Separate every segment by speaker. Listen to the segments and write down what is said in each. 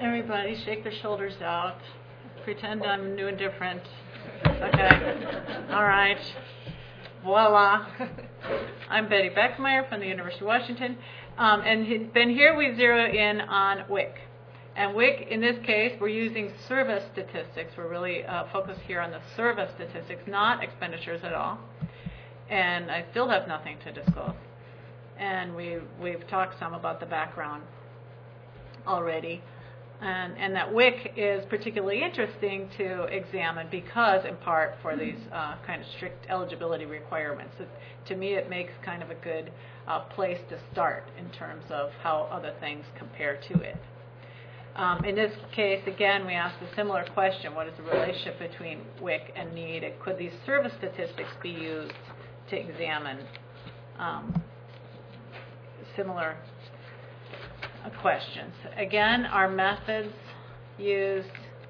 Speaker 1: Everybody shake their shoulders out. Pretend I'm new and different. Okay. All right. Voila. I'm Betty Beckmeyer from the University of Washington. And here we zero in on WIC. And WIC, in this case, we're using service statistics. We're really focused here on the service statistics, not expenditures at all. And I still have nothing to disclose. And we've talked some about the background already. And that WIC is particularly interesting to examine because, in part, for these kind of strict eligibility requirements. To me, it makes kind of a good place to start in terms of how other things compare to it. In this case, again, we asked a similar question. What is the relationship between WIC and need? And could these service statistics be used to examine similar questions? Again, our methods used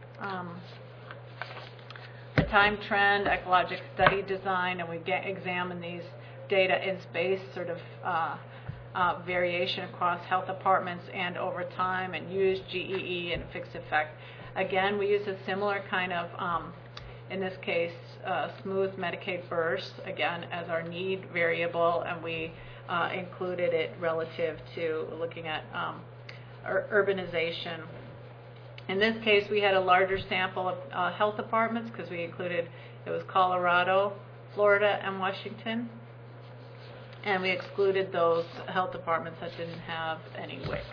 Speaker 1: a time trend, ecologic study design, and we examine these data in space, sort of variation across health departments and over time, and use GEE and fixed effect. Again, we use a similar kind of, in this case, smooth Medicaid bursts, again, as our need variable, and we included it relative to looking at urbanization. In this case, we had a larger sample of health departments because we included, it was Colorado, Florida, and Washington. And we excluded those health departments that didn't have any WIC.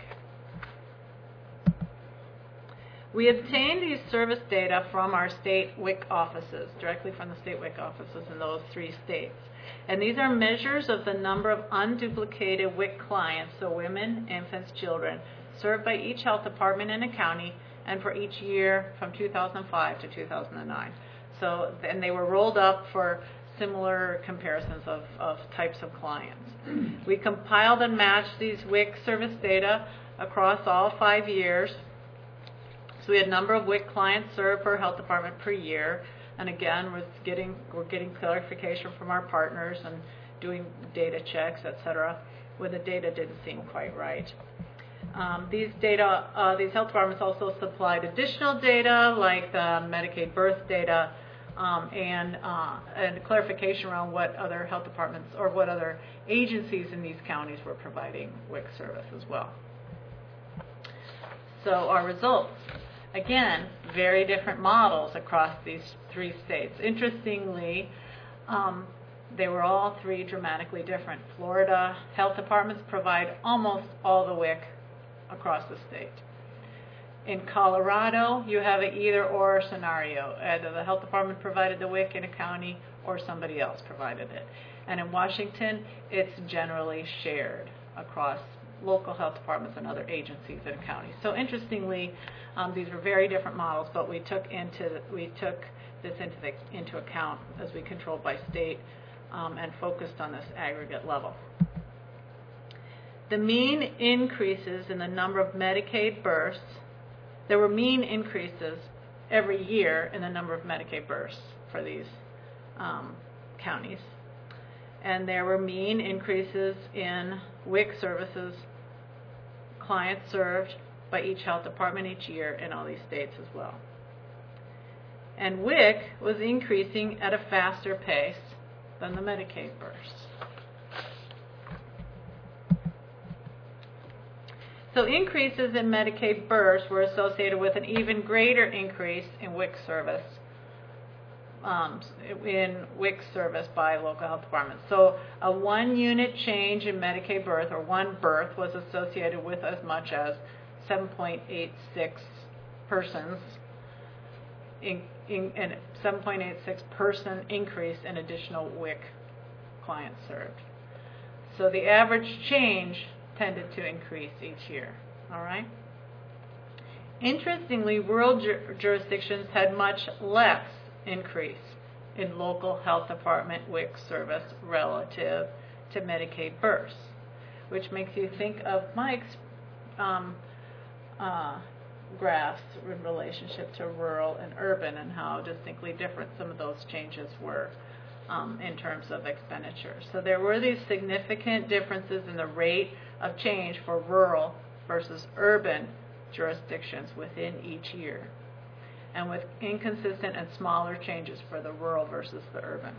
Speaker 1: We obtained these service data from our state WIC offices, directly from the state WIC offices in those 3 states. And these are measures of the number of unduplicated WIC clients, so women, infants, children, served by each health department in a county, and for each year from 2005 to 2009. So, and they were rolled up for similar comparisons of types of clients. We compiled and matched these WIC service data across all 5 years. So we had number of WIC clients served per health department per year. And again, we're getting clarification from our partners and doing data checks, et cetera, when the data didn't seem quite right. These health departments also supplied additional data like the Medicaid birth data and clarification around what other health departments or what other agencies in these counties were providing WIC service as well. So our results. Again, very different models across these 3 states. Interestingly, they were all 3 dramatically different. Florida health departments provide almost all the WIC across the state. In Colorado, you have an either-or scenario. Either the health department provided the WIC in a county or somebody else provided it. And in Washington, it's generally shared across local health departments and other agencies in a county. So interestingly, these were very different models, but we took this into account as we controlled by state and focused on this aggregate level. The mean increases in the number of Medicaid births, there were mean increases every year in the number of Medicaid births for these counties. And there were mean increases in WIC services, clients served by each health department each year in all these states as well. And WIC was increasing at a faster pace than the Medicaid births. So increases in Medicaid births were associated with an even greater increase in WIC service, by local health departments. So a 1 unit change in Medicaid birth, or 1 birth, was associated with as much as 7.86 persons, and 7.86 person increase in additional WIC clients served. So the average change tended to increase each year. All right. Interestingly, rural jurisdictions had much less increase in local health department WIC service relative to Medicaid births, which makes you think of Mike's graphs in relationship to rural and urban and how distinctly different some of those changes were in terms of expenditures. So there were these significant differences in the rate of change for rural versus urban jurisdictions within each year, and with inconsistent and smaller changes for the rural versus the urban.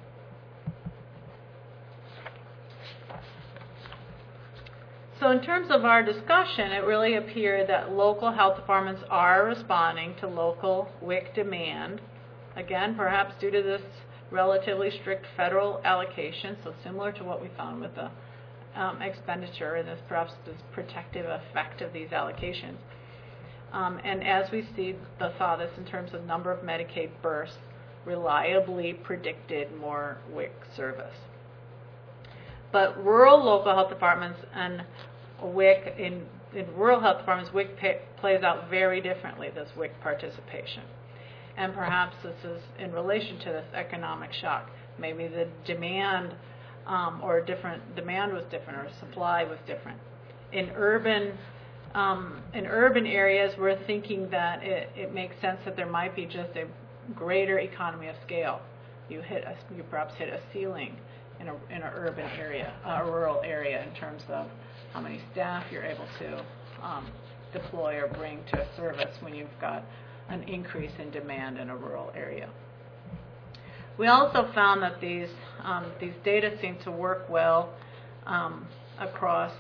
Speaker 1: So in terms of our discussion, it really appeared that local health departments are responding to local WIC demand, again, perhaps due to this relatively strict federal allocation, so similar to what we found with the expenditure and perhaps this protective effect of these allocations. And as we saw this in terms of number of Medicaid births, reliably predicted more WIC service. But rural local health departments and WIC, in rural health departments, WIC plays out very differently, this WIC participation. And perhaps this is in relation to this economic shock. Maybe the demand demand was different, or supply was different. In urban areas, we're thinking that it makes sense that there might be just a greater economy of scale. You perhaps hit a ceiling in an urban area, a rural area, in terms of how many staff you're able to deploy or bring to a service when you've got an increase in demand in a rural area. We also found that these data seem to work well across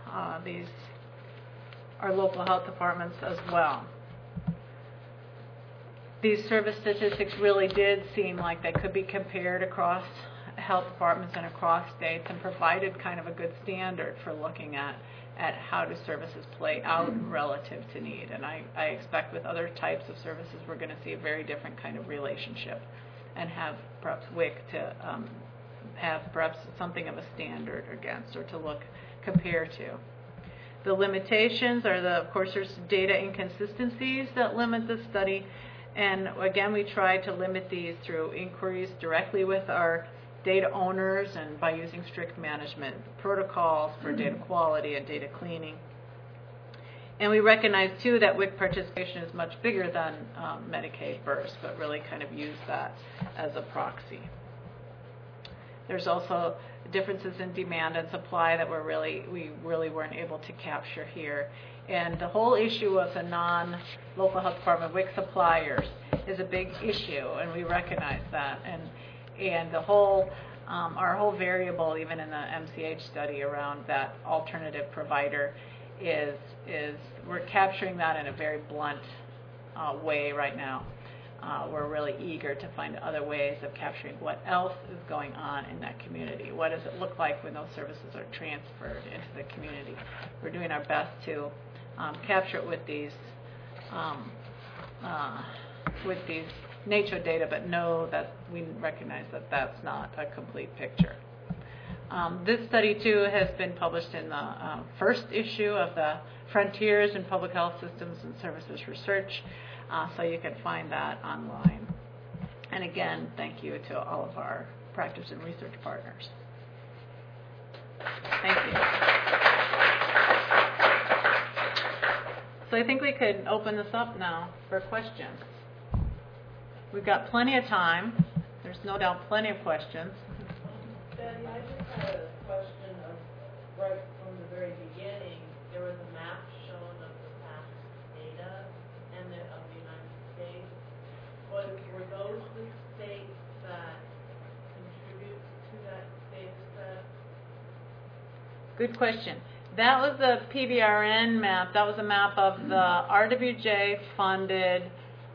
Speaker 1: our local health departments as well. These service statistics really did seem like they could be compared across health departments and across states, and provided kind of a good standard for looking at how do services play out relative to need. And I expect with other types of services we're going to see a very different kind of relationship, and have perhaps WIC to have perhaps something of a standard against, or to compare to. The limitations are of course, there's data inconsistencies that limit the study, and again, we tried to limit these through inquiries directly with our data owners and by using strict management protocols for data quality and data cleaning. And we recognize, too, that WIC participation is much bigger than Medicaid births, but really kind of use that as a proxy. There's also differences in demand and supply that we really weren't able to capture here. And the whole issue of the non-local health department WIC suppliers is a big issue, and we recognize that. And the whole, our whole variable, even in the MCH study around that alternative provider, is we're capturing that in a very blunt way right now. We're really eager to find other ways of capturing what else is going on in that community. What does it look like when those services are transferred into the community? We're doing our best to capture it with these NACCHO data, but know that we recognize that that's not a complete picture. This study, too, has been published in the first issue of the Frontiers in Public Health Systems and Services Research, so you can find that online. And again, thank you to all of our practice and research partners. Thank you. So I think we could open this up now for questions. We've got plenty of time. There's no doubt plenty of questions.
Speaker 2: Betty, I just had a question of right from the very beginning. There was a map shown of the past data and of the United States. Were those the states that contribute to that data set?
Speaker 1: Good question. That was the PBRN map. That was a map of the RWJ funded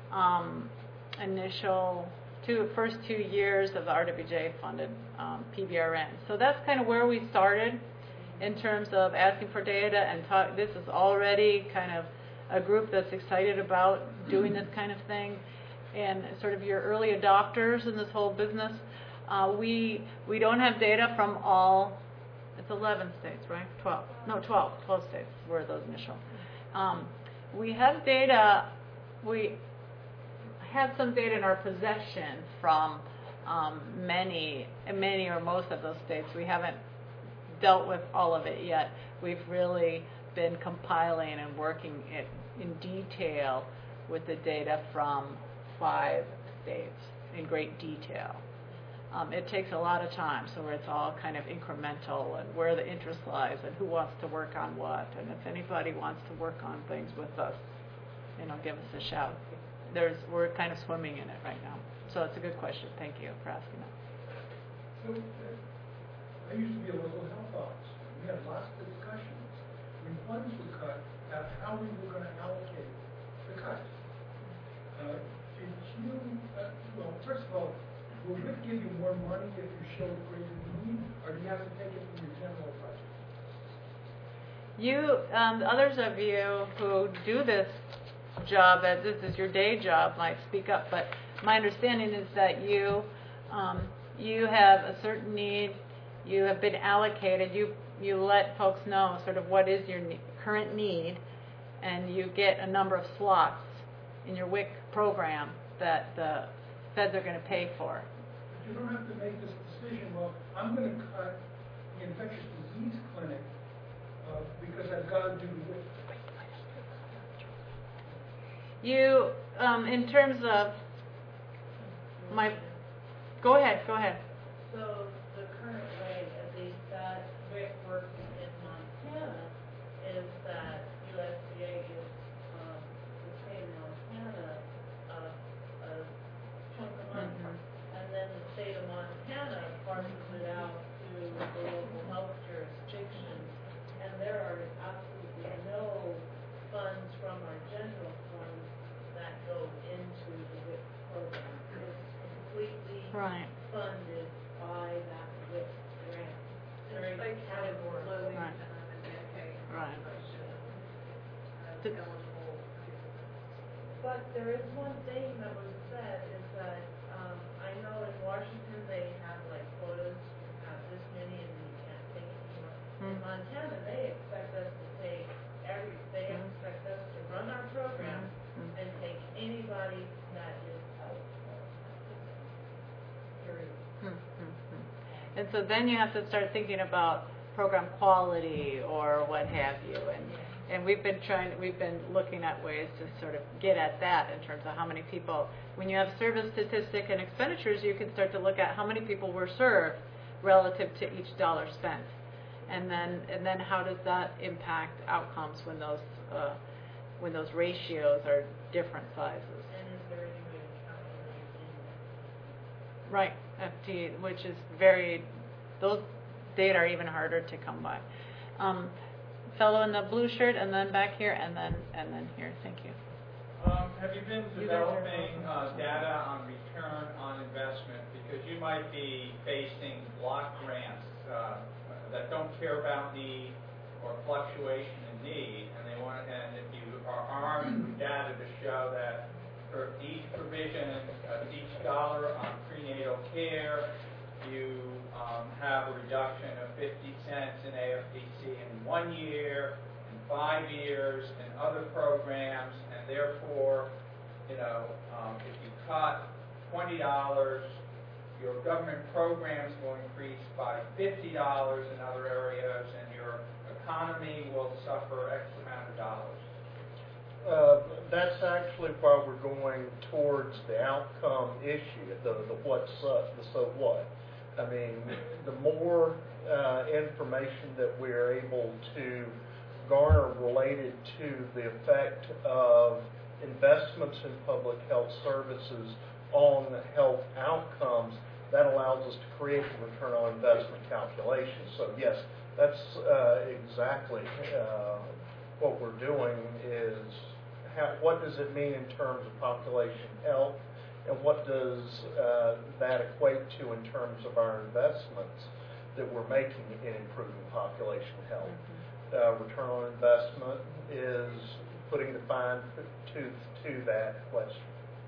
Speaker 1: first 2 years of the RWJ funded PBRN. So that's kind of where we started in terms of asking for data and talk. This is already kind of a group that's excited about doing this kind of thing, and sort of your early adopters in this whole business. We don't have data from all. It's 11 states, right? 12. No, 12. 12 states were those initial. We have data. We have some data in our possession from many or most of those states. We haven't dealt with all of it yet. We've really been compiling and working it in detail with the data from 5 states in great detail. It takes a lot of time, so it's all kind of incremental and where the interest lies and who wants to work on what. And if anybody wants to work on things with us, give us a shout. We're kind of swimming in it right now. So it's a good question. Thank you for asking that.
Speaker 3: So, I used to be a local health officer. We had lots of discussions when funds were cut about how we were going to allocate the cuts. Did you, well, first of all, will WIC give you more money if you show greater need, or do you have to take it from your general budget?
Speaker 1: Others of you who do this job, as this is your day job, might speak up, but my understanding is that you have a certain need, you have been allocated, you let folks know sort of what is your current need, and you get a number of slots in your WIC program that the feds are going to pay for.
Speaker 3: But you don't have to make this decision, well, I'm going to cut the infectious disease clinic because I've got to do the WIC.
Speaker 1: You, in terms of go ahead.
Speaker 2: So the current way, at least that WIC works in Montana, is that USDA gives the state of Montana a chunk of money.
Speaker 1: Mm-hmm.
Speaker 2: And then the state of Montana parses it out to the local health jurisdictions. And there are absolutely no funds from our general fund that go into the WIC program. It's completely funded by that WIC grant. Very categorically.
Speaker 1: Right.
Speaker 2: But there is one thing that was said, is that I know in Washington they have like quotas, you have this many and you can't take any more. In Montana, they expect us to take they expect us to run our program and take anybody that is eligible. Period.
Speaker 1: And so then you have to start thinking about program quality or what have you, and we've been looking at ways to sort of get at that in terms of how many people. When you have service statistic and expenditures, you can start to look at how many people were served relative to each dollar spent, and then how does that impact outcomes when those ratios are different sizes.
Speaker 2: And is there any way to calculate in
Speaker 1: Right, FT, which is those data are even harder to come by. Fellow in the blue shirt, and then back here, and then here. Thank you.
Speaker 4: Have you been developing data on return on investment? Because you might be facing block grants that don't care about need or fluctuation in need, and if you are armed with data to show that for each provision, each dollar on prenatal care, you have a reduction of 50 cents in AFPC in 1 year, in 5 years, in other programs, and therefore, if you cut $20, your government programs will increase by $50 in other areas, and your economy will suffer X amount of dollars.
Speaker 5: That's actually why we're going towards the outcome issue, the what's up, the so what. I mean, the more information that we're able to garner related to the effect of investments in public health services on health outcomes, that allows us to create a return on investment calculation. So yes, that's exactly what we're doing is what does it mean in terms of population health, and what does that equate to in terms of our investments that we're making in improving population health. Return on investment is putting the fine tooth to that question.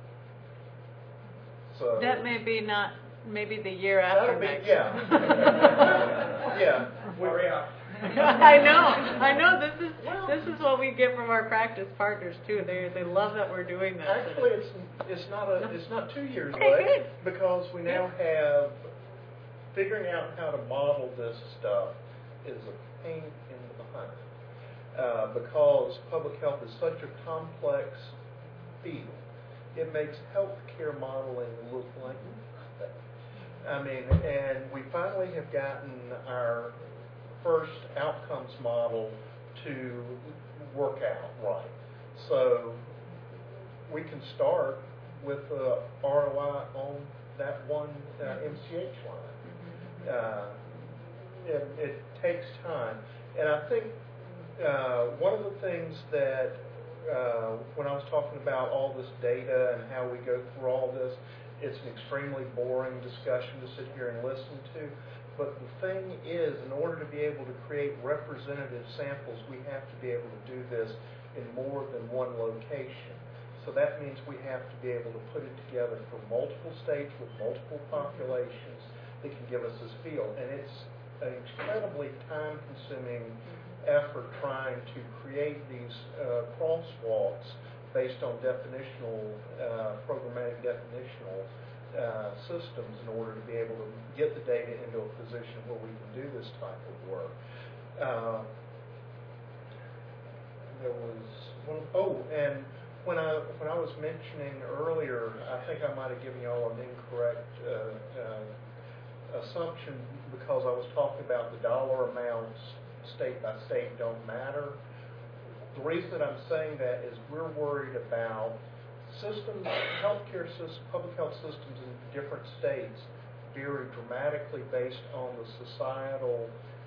Speaker 5: So
Speaker 1: that may be not maybe the year after next.
Speaker 5: Yeah. Yeah.
Speaker 4: Hurry up.
Speaker 1: I know. This is what we get from our practice partners too. They love that we're doing this.
Speaker 5: Actually, it's not 2 years
Speaker 1: Okay,
Speaker 5: away
Speaker 1: good.
Speaker 5: because we now have figuring out how to model this stuff is a pain in the behind because public health is such a complex field. It makes healthcare modeling look like nothing. I mean, and we finally have gotten our first outcomes model to work out right. So we can start with ROI on that one MCH line. It takes time. And I think one of the things that when I was talking about all this data and how we go through all this, it's an extremely boring discussion to sit here and listen to. But the thing is, in order to be able to create representative samples, we have to be able to do this in more than one location. So that means we have to be able to put it together for multiple states with multiple populations that can give us this feel. And it's an incredibly time-consuming effort trying to create these crosswalks based on definitional, programmatic definitional systems in order to be able to get the data into a position where we can do this type of work. There was one, and when I was mentioning earlier, I think I might have given you all an incorrect assumption because I was talking about the dollar amounts state by state don't matter. The reason that I'm saying that is we're worried about systems, healthcare systems, public health systems in different states vary dramatically based on the societal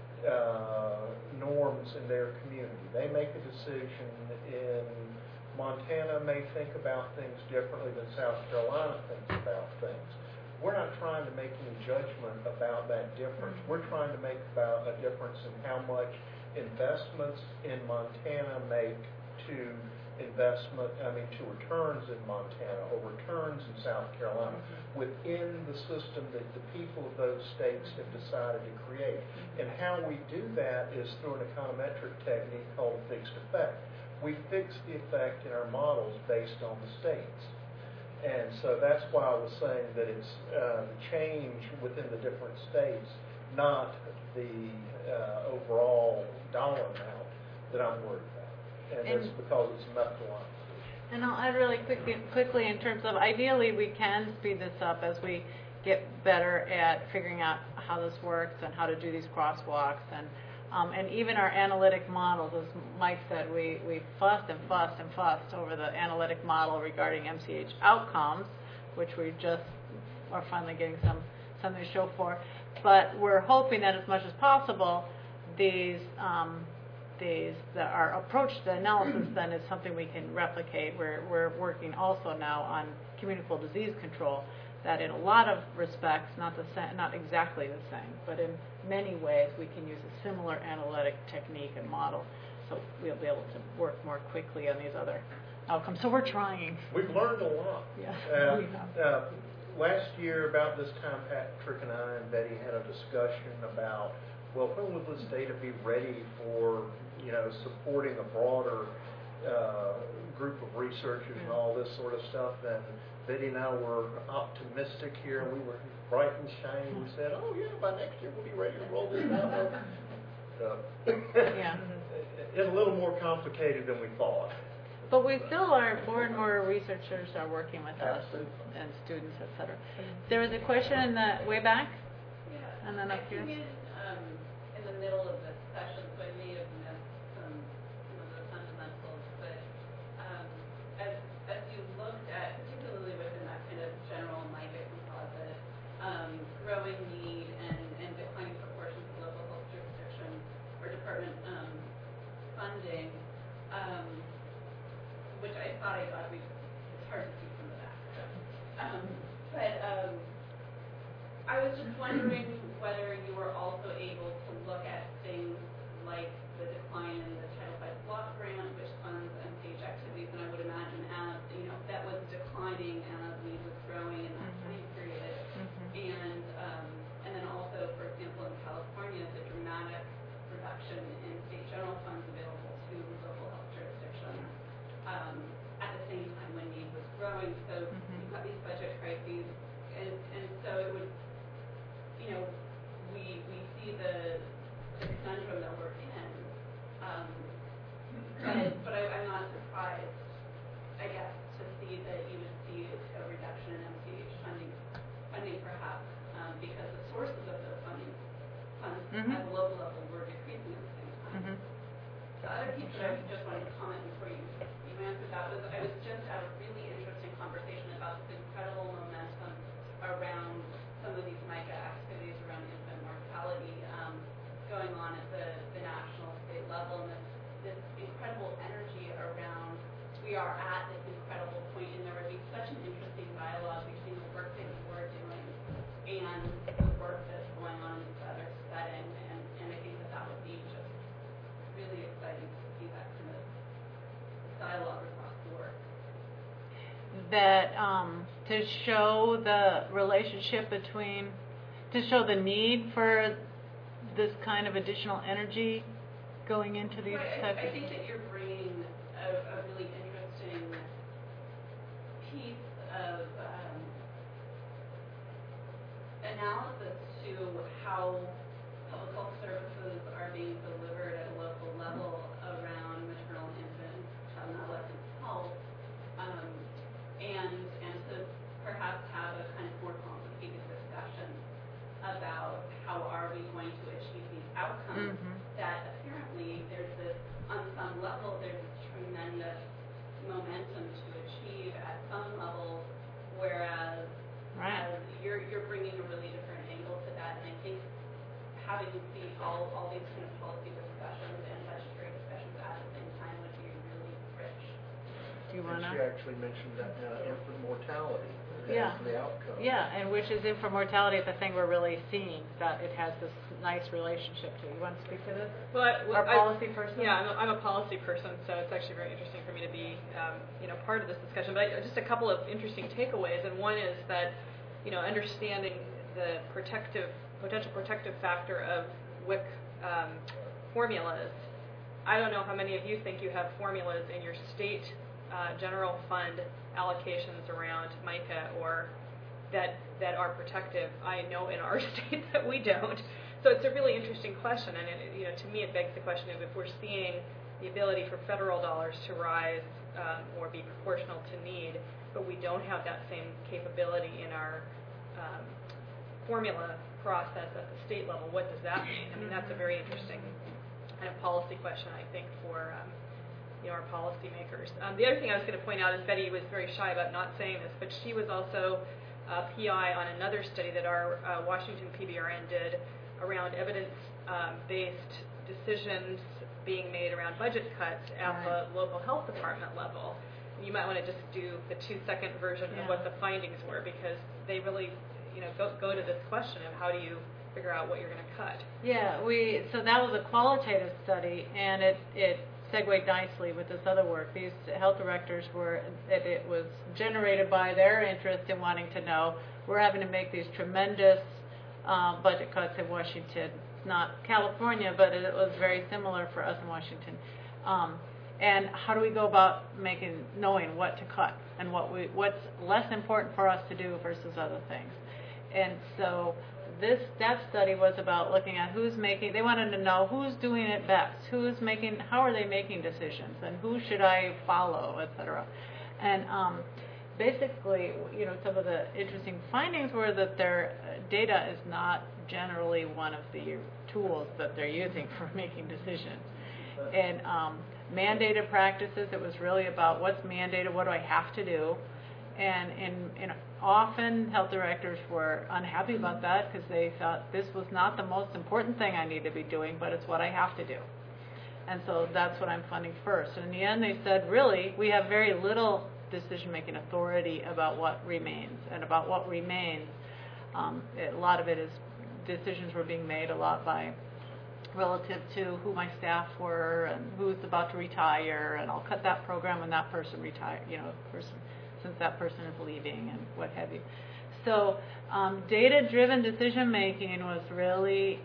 Speaker 5: norms in their community. They make a decision in Montana may think about things differently than South Carolina thinks about things. We're not trying to make any judgment about that difference. We're trying to make about a difference in how much investments in Montana make to returns in Montana or returns in South Carolina within the system that the people of those states have decided to create. And how we do that is through an econometric technique called fixed effect. We fix the effect in our models based on the states. And so that's why I was saying that it's the change within the different states, not the overall dollar amount that I'm worried about. And that's because it's a methodological issue.
Speaker 1: And I'll add really quickly in terms of ideally we can speed this up as we get better at figuring out how this works and how to do these crosswalks and even our analytic models, as Mike said, we fussed and fussed and fussed over the analytic model regarding MCH outcomes, which we just are finally getting something to show for. But we're hoping that as much as possible, our approach to the analysis then is something we can replicate. We're working also now on communicable disease control, that in a lot of respects, not exactly the same, but in many ways we can use a similar analytic technique and model, so we'll be able to work more quickly on these other outcomes. So we're trying.
Speaker 5: We've learned a lot.
Speaker 1: Yeah, we have.
Speaker 5: Last year, about this time, Patrick and I and Betty had a discussion about, well, when will this data be ready for, supporting a broader group of researchers and all this sort of stuff. And Betty and I were optimistic here, and we were bright and shiny. We said, oh, yeah, by next year we'll be ready to roll this out.
Speaker 1: Yeah.
Speaker 5: It's a little more complicated than we thought.
Speaker 1: But we still are, more and more researchers are working with us and students, et cetera. There was a question in the way back?
Speaker 2: Yeah.
Speaker 1: And then up here.
Speaker 2: I came in the middle of the session, so I may have missed some of the fundamentals, but as you looked at, particularly within that kind of general MICA composite, growing need and declining proportions of local health jurisdiction or department funding, which I thought I got, it's hard to see from the back. But I was just wondering whether you were also able to look at things like the decline in the Title V block grant, which funds MCH activities, and I would imagine as, that was declining as need was growing in that time period. And then also, for example, in California, the dramatic reduction in state general funds available to local health jurisdictions at the same time when need was growing. So you've got these budget crises, and so it would, we see the conundrum that we're in, but I'm not surprised, I guess, to see that you would see a reduction in MCH funding perhaps, because
Speaker 6: we are at this incredible point, and there would be such an interesting dialogue between the work that you are doing and the work that's going on in this other setting, and I think that would be just really exciting to see that kind of dialogue across the work.
Speaker 1: That to show the relationship between, to show the need for this kind of additional energy going into these types
Speaker 6: I
Speaker 1: of...
Speaker 6: think that you're bringing a really interesting piece of analysis to how public health services are being delivered at a local level around maternal and infant, child and adolescent health, and to perhaps have a kind of more complicated discussion about how are we going to achieve these outcomes that apparently there's this, on some level, there's this tremendous momentum to achieve at some levels, whereas as you're bringing a really different angle to that, and I think having all these kind of policy discussions and budgetary discussions at the same time would be really rich.
Speaker 1: You
Speaker 5: And
Speaker 1: wanna?
Speaker 5: she actually mentioned that infant mortality
Speaker 1: Yeah.
Speaker 5: as the outcome.
Speaker 1: Yeah, and which is infant mortality is the thing we're really seeing, that it has this nice relationship to it. You want to speak to this?
Speaker 7: Well,
Speaker 1: Our policy person?
Speaker 7: Yeah, I'm a policy person, so it's actually very interesting for me to be, part of this discussion. But just a couple of interesting takeaways, and one is that, understanding the potential protective factor of WIC formulas. I don't know how many of you think you have formulas in your state general fund allocations around MICA or that are protective. I know in our state that we don't. So it's a really interesting question, and to me it begs the question of if we're seeing the ability for federal dollars to rise or be proportional to need, but we don't have that same capability in our formula process at the state level. What does that mean? I mean, that's a very interesting kind of policy question, I think, for our policymakers. The other thing I was going to point out is Betty was very shy about not saying this, but she was also a PI on another study that our Washington PBRN did around evidence-based decisions being made around budget cuts at the local health department level. You might want to just do the 2-second version of what the findings were, because they really go to this question of how do you figure out what you're going to cut.
Speaker 1: Yeah, so that was a qualitative study, and it segued nicely with this other work. These health directors it was generated by their interest in wanting to know, we're having to make these tremendous budget cuts in Washington. It's not California, but it was very similar for us in Washington. And how do we go about knowing what to cut and what's less important for us to do versus other things? And so that study was about looking at they wanted to know who's doing it best, how are they making decisions, and who should I follow, et cetera. And basically, some of the interesting findings were that their data is not generally one of the tools that they're using for making decisions. And mandated practices, it was really about what's mandated, what do I have to do, and often health directors were unhappy about that because they thought this was not the most important thing I need to be doing, but it's what I have to do. And so that's what I'm funding first. And in the end, they said, really, we have very little decision-making authority about what remains. And about what remains, a lot of it is decisions were being made a lot by relative to who my staff were and who's about to retire, and I'll cut that program when that person since that person is leaving and what have you. So data-driven decision-making was really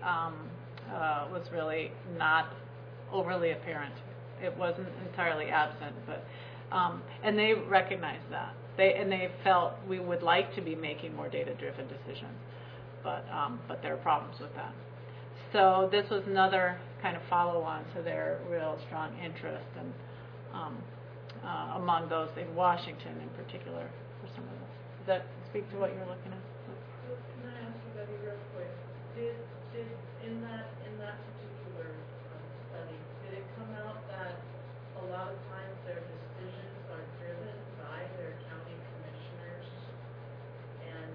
Speaker 1: not overly apparent. It wasn't entirely absent, but and they recognized that. They felt we would like to be making more data-driven decisions, but there are problems with that. So this was another kind of follow-on to their real strong interest, and among those in Washington in particular for some of this. Does that speak to what you're looking at?
Speaker 2: So can I ask you, Betty, real quick? Did in that particular study, did it come out that a lot of times their decisions are driven by their county commissioners, and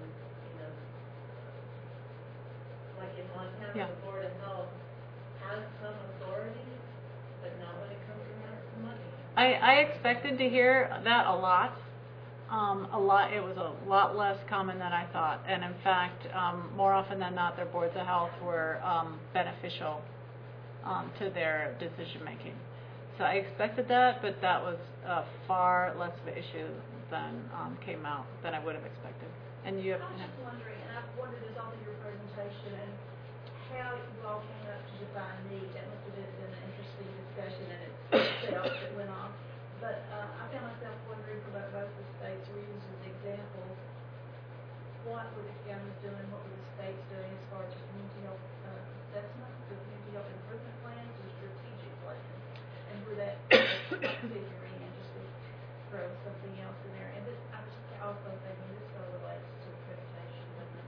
Speaker 2: like in Montana, the Board of Health has some authority, but not when it comes to money?
Speaker 1: I expected to hear that a lot. It was a lot less common than I thought, and in fact, more often than not, their boards of health were beneficial to their decision making. So I expected that, but that was far less of an issue than came out than I would have expected. And you have.
Speaker 8: I was just wondering, and I've wondered this all through your presentation, and how you all came up to define need. That must have been an interesting discussion in itself that went on. But I found myself wondering about both the states were used as examples. What were the counties doing? What were the states doing as far as community health assessment, the community health improvement plans, or strategic plans? And were that figuring in just to throw something else in there? And this, I was also thinking this all relates to accreditation.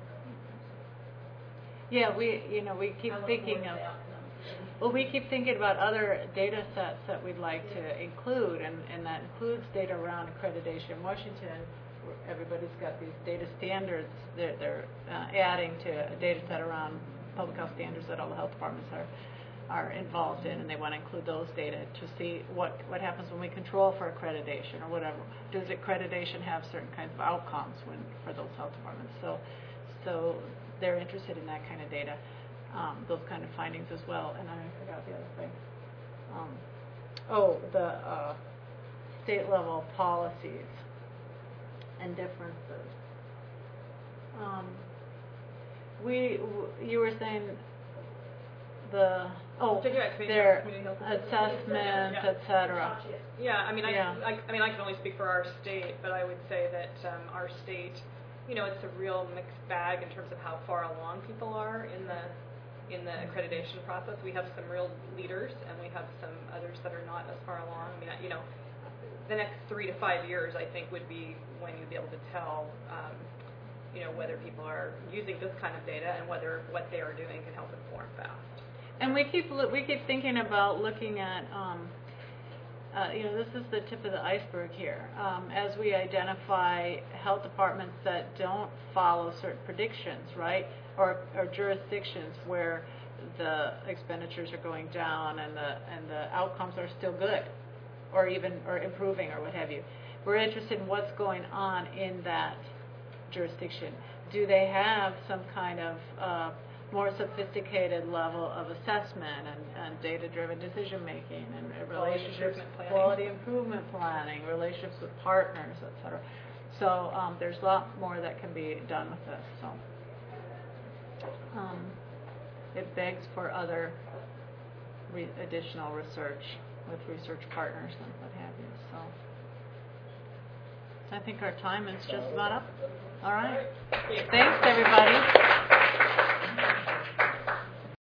Speaker 1: Yeah, we keep thinking of. Well, we keep thinking about other data sets that we'd like to include, and that includes data around accreditation. In Washington, everybody's got these data standards. They're adding to a data set around public health standards that all the health departments are involved in, and they want to include those data to see what happens when we control for accreditation or whatever. Does accreditation have certain kinds of outcomes for those health departments? So they're interested in that kind of data. Those kind of findings as well. And I forgot the other thing. The state level policies and differences. You were saying their assessment, etc.
Speaker 7: Yeah, I mean, I can only speak for our state, but I would say that our state, it's a real mixed bag in terms of how far along people are in the accreditation process. We have some real leaders, and we have some others that are not as far along. I mean, the next 3 to 5 years, I think, would be when you'd be able to tell, whether people are using this kind of data and whether what they are doing can help inform fast.
Speaker 1: And we keep thinking about looking at, this is the tip of the iceberg here. As we identify health departments that don't follow certain predictions, right? Or jurisdictions where the expenditures are going down and the outcomes are still good, or improving, or what have you. We're interested in what's going on in that jurisdiction. Do they have some kind of more sophisticated level of assessment and data-driven decision making and relationships, quality improvement planning, relationships with partners, etc. So there's a lot more that can be done with this. So. It begs for other additional research with research partners and what have you. So I think our time is just about up. All right. Thanks, everybody.